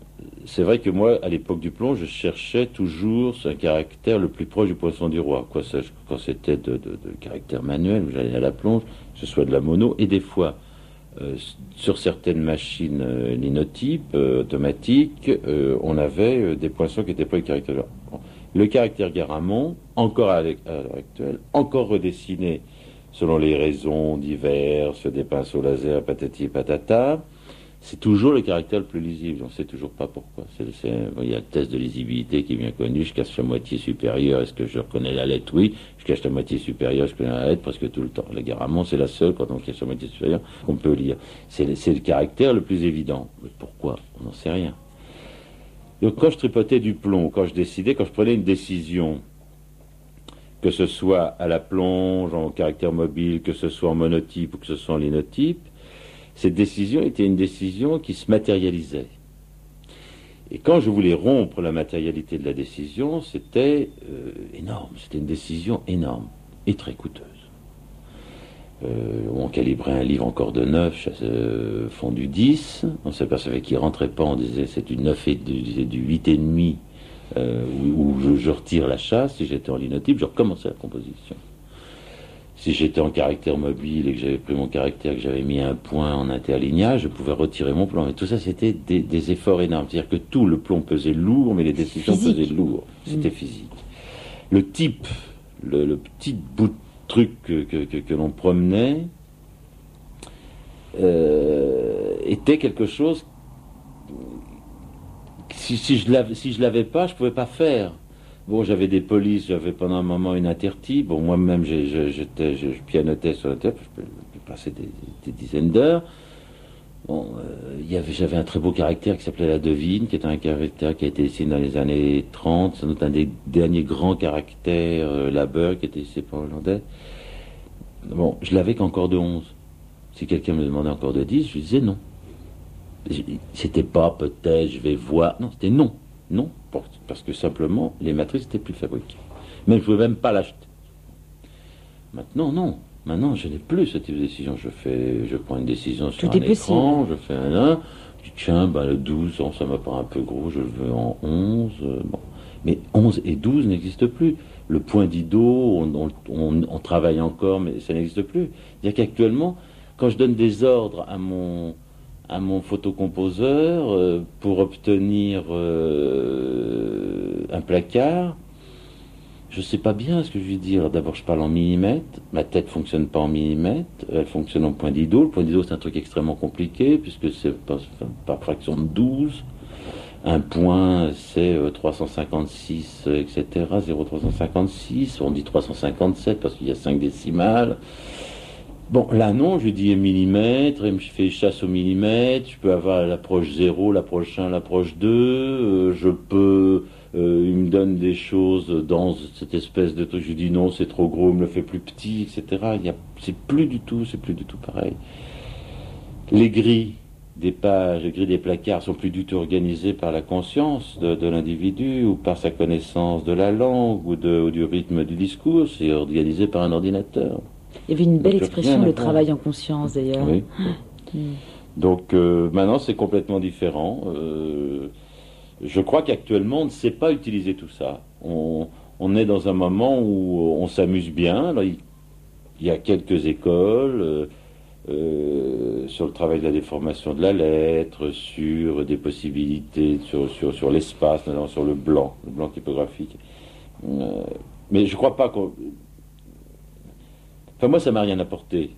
c'est vrai que moi, à l'époque du plomb, je cherchais toujours un caractère le plus proche du poisson du roi. Quand c'était de caractère manuel, où j'allais à la plonge, que ce soit de la mono, et des fois, sur certaines machines linotypes automatiques, on avait des poissons qui étaient pas le caractère. Le caractère Garamond, encore à l'heure actuelle, encore redessiné selon les raisons diverses, des pinceaux laser, patati et patata, c'est toujours le caractère le plus lisible. On ne sait toujours pas pourquoi. Il y a le test de lisibilité qui est bien connu. Je cache la moitié supérieure. Est-ce que je reconnais la lettre? Oui. Je cache la moitié supérieure. Je connais la lettre presque tout le temps. Le Garamond, c'est la seule, quand on cache la moitié supérieure, qu'on peut lire. C'est le caractère le plus évident. Mais pourquoi? On n'en sait rien. Donc quand je tripotais du plomb, quand je prenais une décision, que ce soit à la plonge, en caractère mobile, que ce soit en monotype ou que ce soit en linotype, cette décision était une décision qui se matérialisait. Et quand je voulais rompre la matérialité de la décision, c'était énorme. C'était une décision énorme et très coûteuse. On calibrait un livre encore de 9, fondu 10. On s'apercevait qu'il ne rentrait pas. On disait c'est du 9 et du 8,5 où je retire la chasse. Si j'étais en linotype, je recommençais la composition. Si j'étais en caractère mobile et que j'avais pris mon caractère, que j'avais mis un point en interlignage, je pouvais retirer mon plomb. Et tout ça, c'était des efforts énormes. C'est-à-dire que tout le plomb pesait lourd, mais les décisions pesaient lourd. C'était physique. Le type, le petit bout de truc que l'on promenait, était quelque chose. Si je l'avais pas, je pouvais pas faire. Bon, j'avais des polices, j'avais pendant un moment une intertie. Bon, moi-même, je pianotais sur la tête, je passais des dizaines d'heures. Bon, j'avais un très beau caractère qui s'appelait La Devine, qui est un caractère qui a été dessiné dans les années 30, sans doute un des derniers grands caractères labeur qui a été dessiné par Hollandais. Bon, je l'avais qu'encore de 11. Si quelqu'un me demandait encore de 10, je lui disais non. C'était pas peut-être, je vais voir. Non, c'était non. Non, parce que simplement, les matrices n'étaient plus fabriquées. Même je ne pouvais même pas l'acheter. Maintenant, non. Maintenant, je n'ai plus ce type de décision. Je prends une décision sur un écran, je fais un 1, je dis tiens, le 12, ça me paraît un peu gros, je le veux en 11. Bon. Mais 11 et 12 n'existent plus. Le point d'Ido, on travaille encore, mais ça n'existe plus. C'est-à-dire qu'actuellement, quand je donne des ordres à mon photocomposeur pour obtenir un placard, je ne sais pas bien ce que je vais dire. D'abord, je parle en millimètres. Ma tête ne fonctionne pas en millimètres. Elle fonctionne en point d'Ido. Le point d'Ido, c'est un truc extrêmement compliqué puisque c'est par fraction de 12. Un point, c'est 356, etc. 0,356. On dit 357 parce qu'il y a 5 décimales. Bon, là non, je lui dis millimètre, et je fais chasse au millimètre, je peux avoir l'approche 0, l'approche 1, l'approche 2, il me donne des choses dans cette espèce de truc, je lui dis non, c'est trop gros, il me le fait plus petit, etc. C'est plus du tout pareil. Les grilles des pages, les grilles des placards sont plus du tout organisées par la conscience de l'individu ou par sa connaissance de la langue ou du rythme du discours, c'est organisé par un ordinateur. Il y avait une belle expression, le travail en conscience d'ailleurs. Oui. Donc maintenant c'est complètement différent. Je crois qu'actuellement on ne sait pas utiliser tout ça. On est dans un moment où on s'amuse bien. Alors, il y a quelques écoles sur le travail de la déformation de la lettre, sur des possibilités, sur l'espace, sur le blanc typographique. Mais je ne crois pas qu'on... Enfin, moi, ça m'a rien apporté.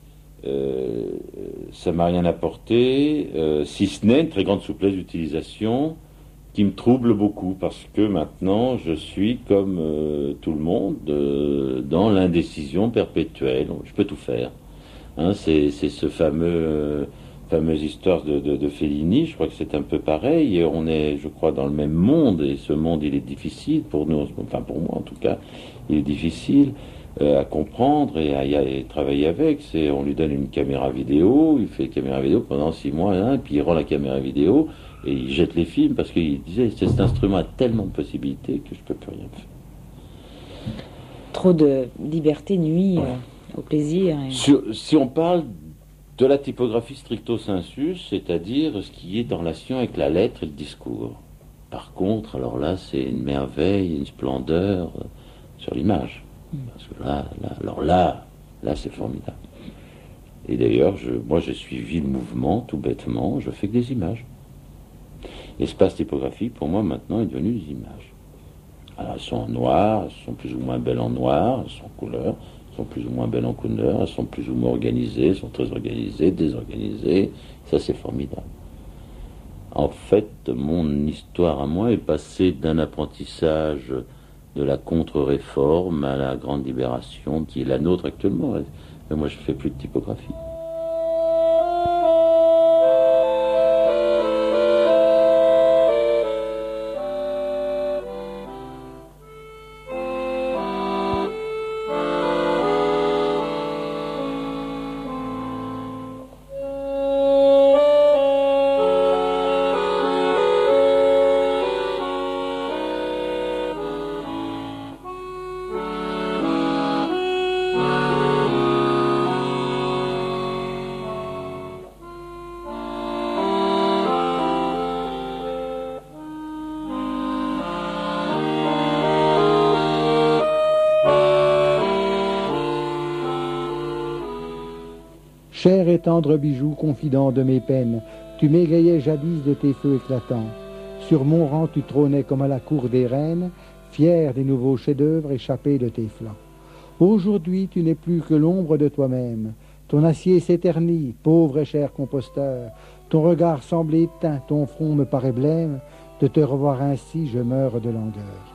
Ça m'a rien apporté, si ce n'est une très grande souplesse d'utilisation qui me trouble beaucoup, parce que maintenant, je suis comme tout le monde dans l'indécision perpétuelle. Je peux tout faire. Hein, c'est ce fameuse histoire de Fellini. Je crois que c'est un peu pareil. Et on est, je crois, dans le même monde, et ce monde, il est difficile pour nous, enfin pour moi en tout cas, il est difficile à comprendre et à travailler avec. On lui donne une caméra vidéo, il fait la caméra vidéo pendant 6 mois, hein, puis il rend la caméra vidéo et il jette les films parce qu'il disait cet instrument a tellement de possibilités que je peux plus rien faire. Trop de liberté nuit au plaisir. Si on parle de la typographie stricto sensu, c'est-à-dire ce qui est en relation avec la lettre et le discours. Par contre, alors là, c'est une merveille, une splendeur sur l'image. Parce que là, c'est formidable. Et d'ailleurs, moi, j'ai suivi le mouvement, tout bêtement, je fais que des images. L'espace typographique, pour moi, maintenant, est devenu des images. Alors, elles sont en noir, elles sont plus ou moins belles en noir, elles sont en couleur, elles sont plus ou moins belles en couleur, elles sont plus ou moins organisées, elles sont très organisées, désorganisées. Ça, c'est formidable. En fait, mon histoire à moi est passée d'un apprentissage de la contre-réforme à la grande libération qui est la nôtre actuellement. Mais moi, je ne fais plus de typographie. Cher et tendre bijou, confident de mes peines, tu m'égayais jadis de tes feux éclatants. Sur mon rang tu trônais comme à la cour des reines, fier des nouveaux chefs-d'œuvre échappés de tes flancs. Aujourd'hui tu n'es plus que l'ombre de toi-même, ton acier s'éternit, pauvre et cher composteur, ton regard semble éteint, ton front me paraît blême, de te revoir ainsi je meurs de langueur.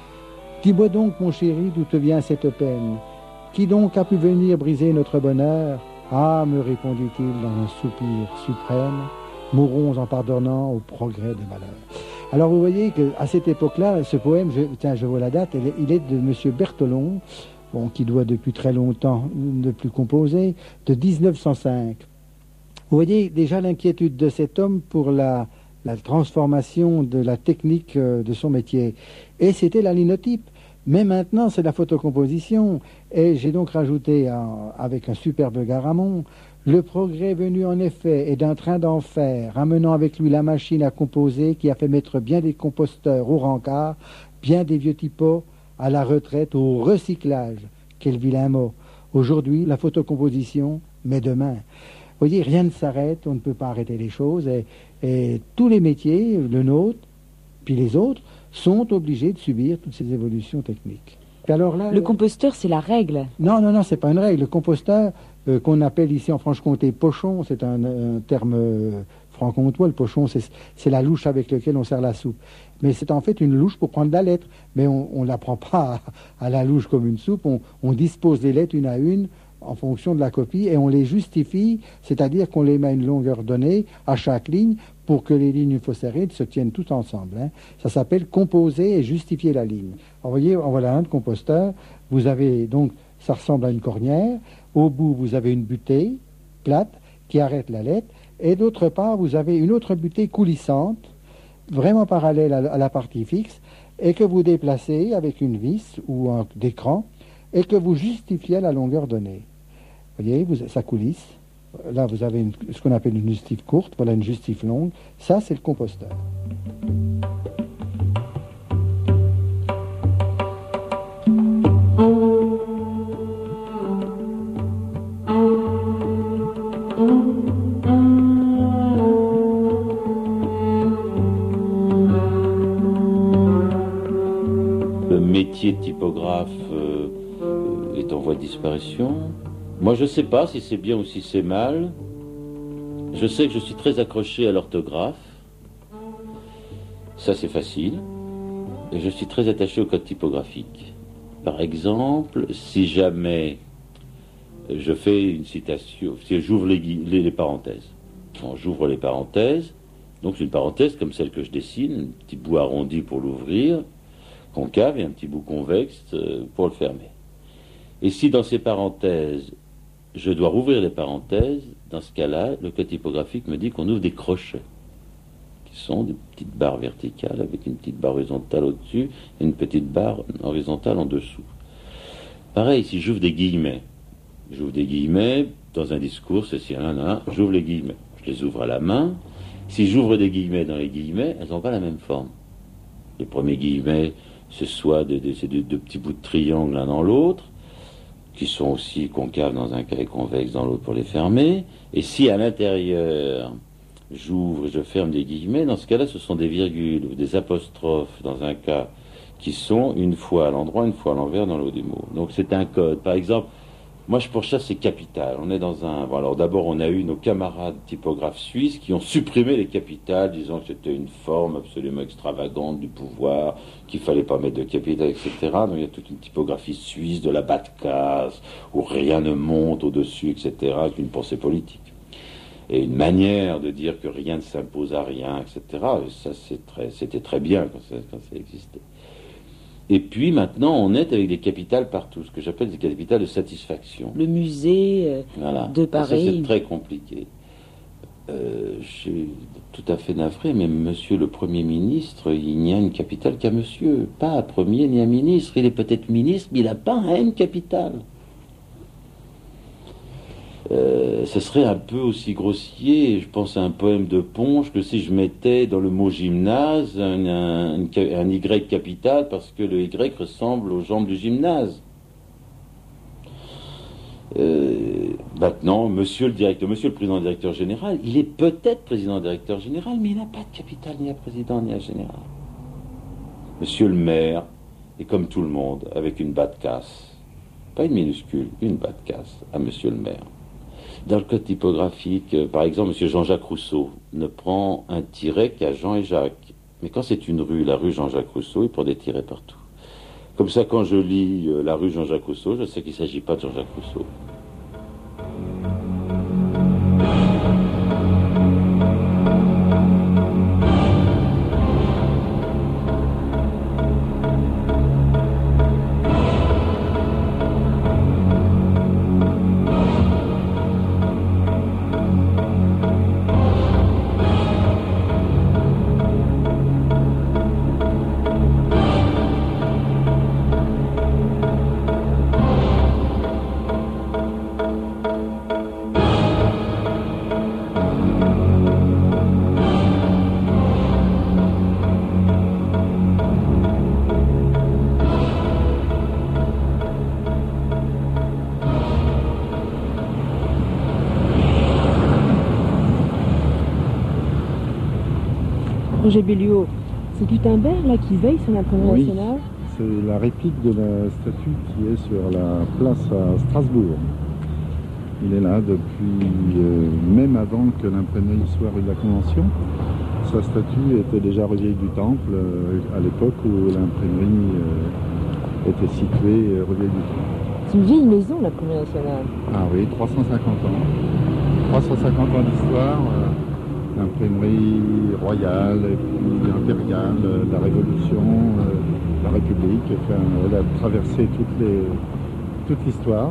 Dis-moi donc mon chéri d'où te vient cette peine, qui donc a pu venir briser notre bonheur? Ah, me répondit-il dans un soupir suprême, mourons en pardonnant au progrès des malheurs. Alors vous voyez qu'à cette époque-là, ce poème, je vois la date, il est de M. Berthelon, qui doit depuis très longtemps ne plus composer, de 1905. Vous voyez déjà l'inquiétude de cet homme pour la transformation de la technique de son métier. Et c'était la linotype. Mais maintenant, c'est la photocomposition. Et j'ai donc rajouté, avec un superbe Garamond, le progrès venu en effet est d'un train d'enfer, ramenant avec lui la machine à composer qui a fait mettre bien des composteurs au rencard, bien des vieux typos à la retraite, au recyclage. Quel vilain mot. Aujourd'hui, la photocomposition, mais demain. Vous voyez, rien ne s'arrête, on ne peut pas arrêter les choses. Et tous les métiers, le nôtre, puis les autres, sont obligés de subir toutes ces évolutions techniques. Et alors là, le composteur, c'est la règle. Non, c'est pas une règle. Le composteur, qu'on appelle ici en Franche-Comté pochon, c'est un terme franc-comtois. Le pochon, c'est la louche avec laquelle on sert la soupe. Mais c'est en fait une louche pour prendre la lettre. Mais on ne la prend pas à la louche comme une soupe. On dispose des lettres une à une en fonction de la copie et on les justifie, c'est-à-dire qu'on les met à une longueur donnée à chaque ligne pour que les lignes phosphérides se tiennent toutes ensemble. Ça s'appelle composer et justifier la ligne. Alors, vous voyez, en voilà un de composteur. Vous avez donc, ça ressemble à une cornière. Au bout, vous avez une butée plate qui arrête la lettre. Et d'autre part, vous avez une autre butée coulissante, vraiment parallèle à la partie fixe, et que vous déplacez avec une vis ou un d'écran, et que vous justifiez à la longueur donnée. Vous voyez, ça coulisse. Là, vous avez ce qu'on appelle une justif courte, voilà une justif longue. Ça, c'est le composteur. Le métier de typographe est en voie de disparition. Moi, je ne sais pas si c'est bien ou si c'est mal. Je sais que je suis très accroché à l'orthographe. Ça, c'est facile. Et je suis très attaché au code typographique. Par exemple, si jamais je fais une citation, si j'ouvre les parenthèses. Bon, j'ouvre les parenthèses. Donc, c'est une parenthèse comme celle que je dessine, un petit bout arrondi pour l'ouvrir, concave, et un petit bout convexe pour le fermer. Et si dans ces parenthèses, je dois rouvrir les parenthèses, dans ce cas-là, le code typographique me dit qu'on ouvre des crochets, qui sont des petites barres verticales avec une petite barre horizontale au-dessus et une petite barre horizontale en dessous. Pareil, si j'ouvre des guillemets dans un discours, ceci, là, j'ouvre les guillemets. Je les ouvre à la main. Si j'ouvre des guillemets dans les guillemets, elles n'ont pas la même forme. Les premiers guillemets, ce soit c'est deux petits bouts de triangle l'un dans l'autre, qui sont aussi concaves dans un cas et convexes dans l'autre pour les fermer. Et si à l'intérieur, j'ouvre et je ferme des guillemets, dans ce cas-là, ce sont des virgules ou des apostrophes dans un cas qui sont une fois à l'endroit, une fois à l'envers dans l'autre du mot. Donc c'est un code. Par exemple, moi pour ça c'est capital. On est dans un... Bon, alors d'abord on a eu nos camarades typographes suisses qui ont supprimé les capitales, disant que c'était une forme absolument extravagante du pouvoir, qu'il fallait pas mettre de capitales, etc. Donc il y a toute une typographie suisse de la bas de case, où rien ne monte au-dessus, etc., avec une pensée politique. Et une manière de dire que rien ne s'impose à rien, etc. Et ça, c'était très bien quand ça existait. Et puis maintenant, on est avec des capitales partout, ce que j'appelle des capitales de satisfaction. Le musée Voilà. de Paris. Ça, c'est très compliqué. Je suis tout à fait navré, mais monsieur le Premier ministre, il n'y a une capitale qu'à monsieur. Pas un premier ni un ministre. Il est peut-être ministre, mais il n'a pas une capitale. Ce serait un peu aussi grossier, je pense à un poème de Ponche, que si je mettais dans le mot gymnase un Y capital, parce que le Y ressemble aux jambes du gymnase. Maintenant, monsieur le président directeur général, il est peut-être président directeur général, mais il n'a pas de capital, ni à président, ni à général. Monsieur le maire est comme tout le monde, avec une bas de casse. Pas une minuscule, une bas de casse à monsieur le maire. Dans le code typographique, par exemple, M. Jean-Jacques Rousseau ne prend un tiret qu'à Jean et Jacques. Mais quand c'est une rue, la rue Jean-Jacques Rousseau, il prend des tirets partout. Comme ça, quand je lis la rue Jean-Jacques Rousseau, je sais qu'il ne s'agit pas de Jean-Jacques Rousseau. Roger Belliot, c'est Gutenberg là qui veille sur l'imprimerie nationale? C'est la réplique de la statue qui est sur la place à Strasbourg. Il est là depuis, même avant que l'imprimerie soit rue de la Convention. Sa statue était déjà rue Vieille du Temple, à l'époque où l'imprimerie était située rue Vieille du Temple. C'est une vieille maison, l'imprimerie nationale. Ah oui, 350 ans. 350 ans d'histoire. L'imprimerie royale et puis impériale, la Révolution, la République. Enfin, elle a traversé toute l'histoire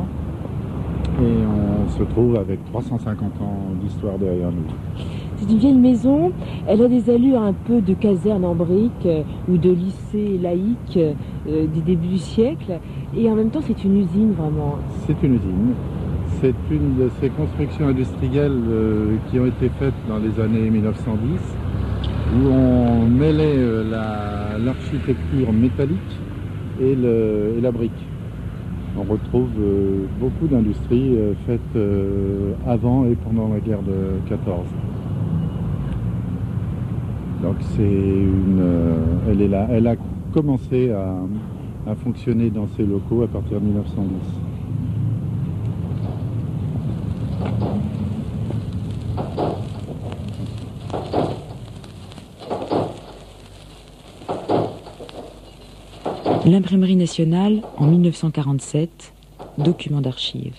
et on se trouve avec 350 ans d'histoire derrière nous. C'est une vieille maison, elle a des allures un peu de caserne en briques ou de lycée laïque du début du siècle, et en même temps c'est une usine vraiment. C'est une usine. C'est une de ces constructions industrielles qui ont été faites dans les années 1910, où on mêlait l'architecture métallique et la brique. On retrouve beaucoup d'industries faites avant et pendant la guerre de 14. Donc elle a commencé à fonctionner dans ces locaux à partir de 1910. L'imprimerie nationale en 1947, document d'archives.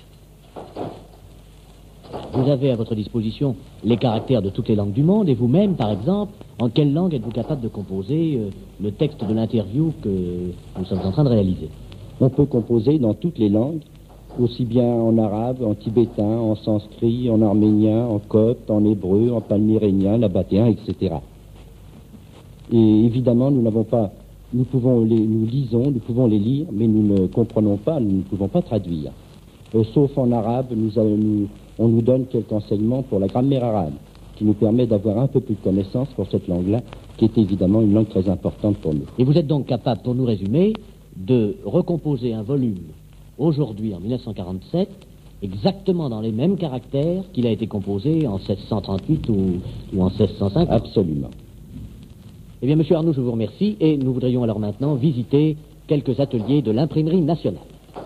Vous avez à votre disposition les caractères de toutes les langues du monde et vous-même, par exemple, en quelle langue êtes-vous capable de composer le texte de l'interview que nous sommes en train de réaliser? On peut composer dans toutes les langues, aussi bien en arabe, en tibétain, en sanskrit, en arménien, en copte, en hébreu, en palmyrénien, nabatéen, etc. Et évidemment, nous lisons, nous pouvons les lire, mais nous ne comprenons pas, nous ne pouvons pas traduire. Sauf en arabe, on nous donne quelques enseignements pour la grammaire arabe, qui nous permet d'avoir un peu plus de connaissances pour cette langue-là, qui est évidemment une langue très importante pour nous. Et vous êtes donc capable, pour nous résumer, de recomposer un volume aujourd'hui, en 1947, exactement dans les mêmes caractères qu'il a été composé en 1638 ou en 1650. Absolument. Eh bien, monsieur Arnoux, je vous remercie, et nous voudrions alors maintenant visiter quelques ateliers de l'imprimerie nationale.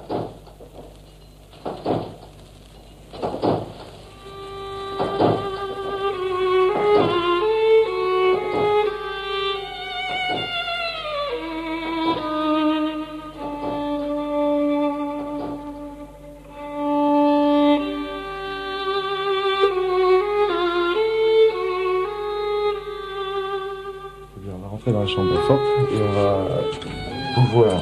Dans la chambre forte et on va pouvoir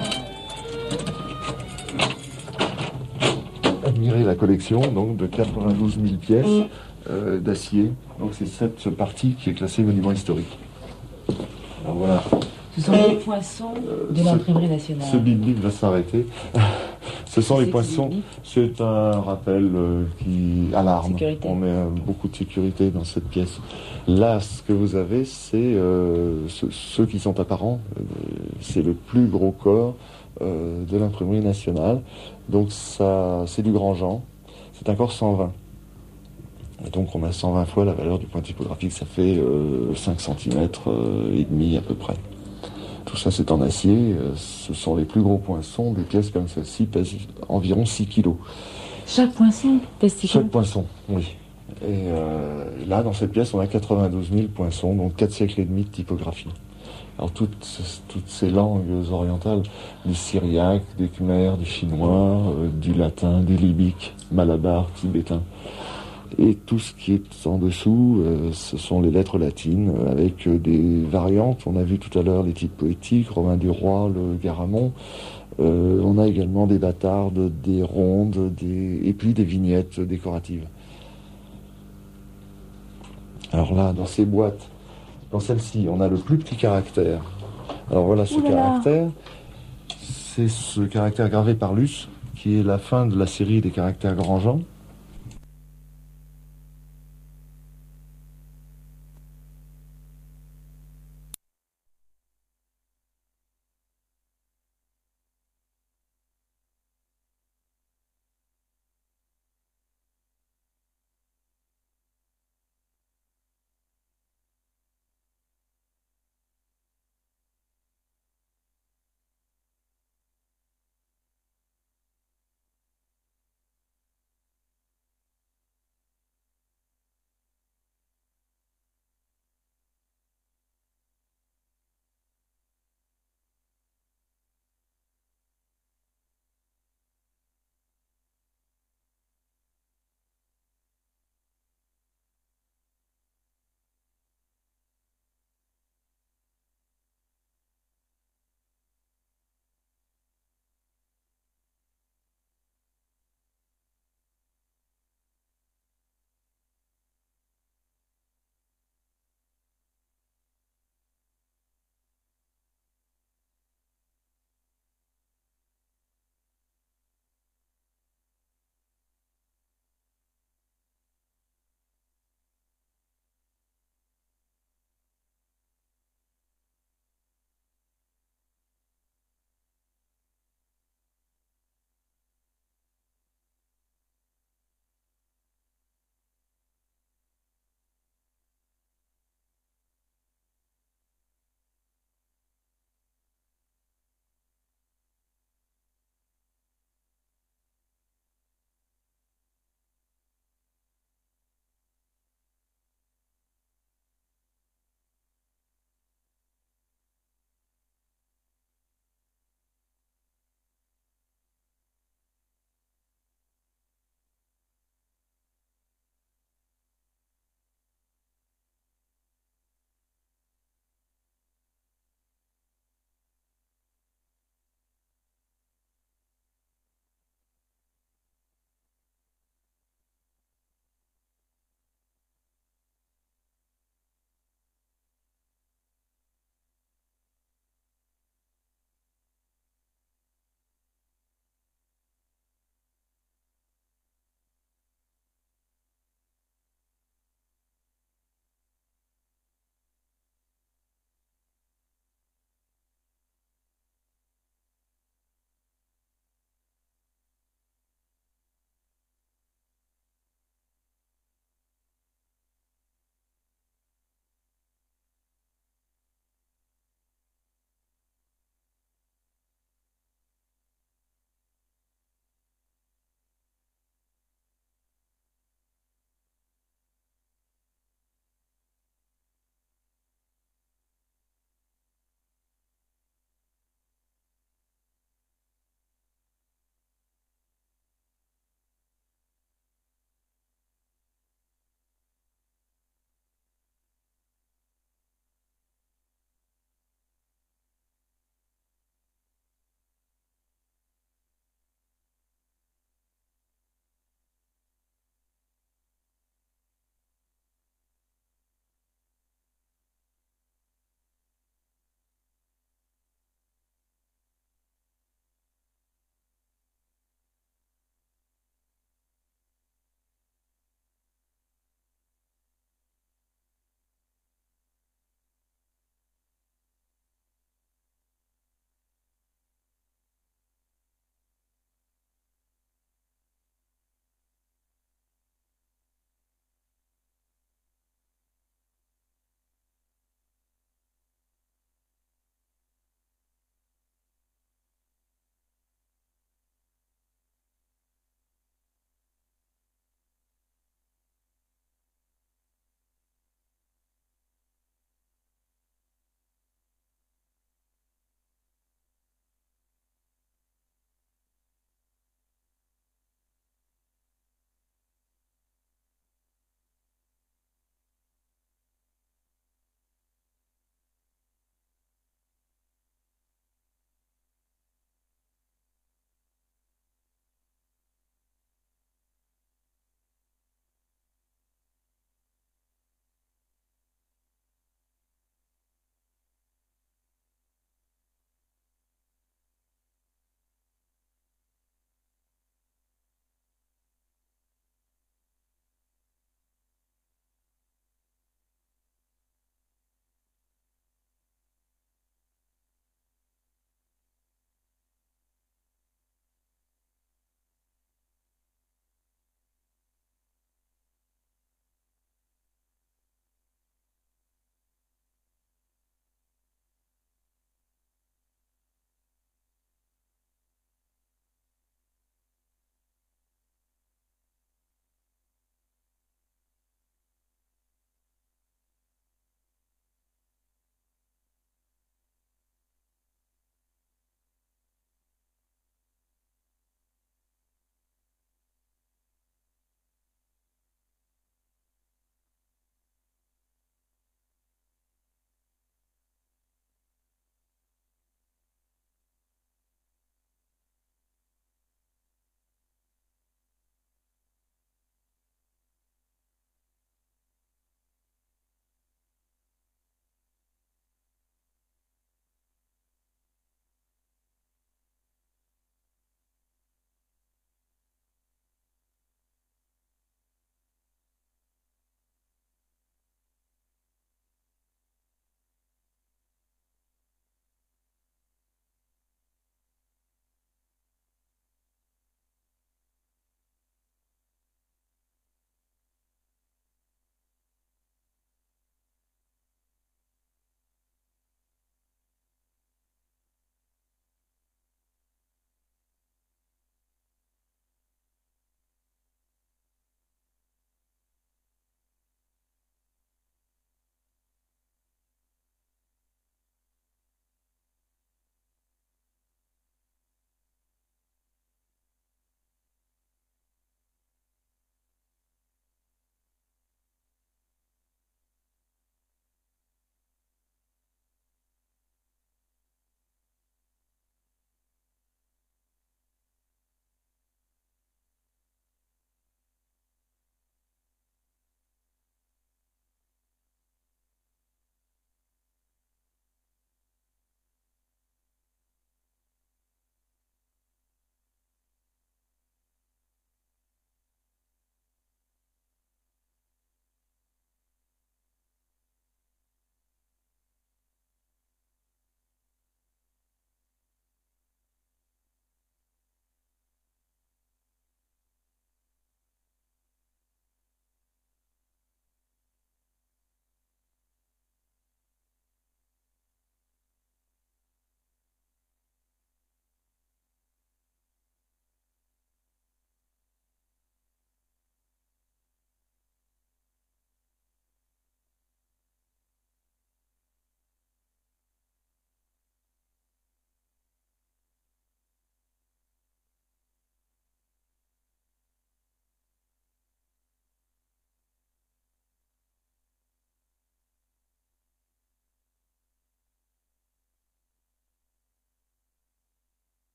admirer la collection donc de 92 000 pièces d'acier. Donc c'est cette partie qui est classée monument historique. Alors voilà. Ce sont les poinçons de l'imprimerie nationale. Ce bip-bip va s'arrêter. Ce sont les poinçons. C'est un rappel qui alarme. Sécurité. On met beaucoup de sécurité dans cette pièce. Là, ce que vous avez, c'est ceux qui sont apparents. C'est le plus gros corps de l'imprimerie nationale. Donc ça, c'est du grand Jean. C'est un corps 120. Et donc on a 120 fois la valeur du point typographique. Ça fait 5 cm et demi à peu près. Tout ça, c'est en acier. Ce sont les plus gros poinçons. Des pièces comme celle-ci pèsent environ 6 kilos. Chaque poinçon pèse 6 kilos? Chaque poinçon, oui. Et là, dans cette pièce, on a 92 000 poinçons, donc 4 siècles et demi de typographie. Alors, toutes ces langues orientales, du syriaque, du khmer, du chinois, du latin, du libyque, malabar, tibétain. Et tout ce qui est en dessous, ce sont les lettres latines avec des variantes. On a vu tout à l'heure les types poétiques, Romain du Roi, le Garamond. On a également des bâtardes, des rondes, et puis des vignettes décoratives. Alors là, dans ces boîtes, dans celle-ci, on a le plus petit caractère. Alors voilà ce caractère. C'est ce caractère gravé par Luce, qui est la fin de la série des caractères Grandjean.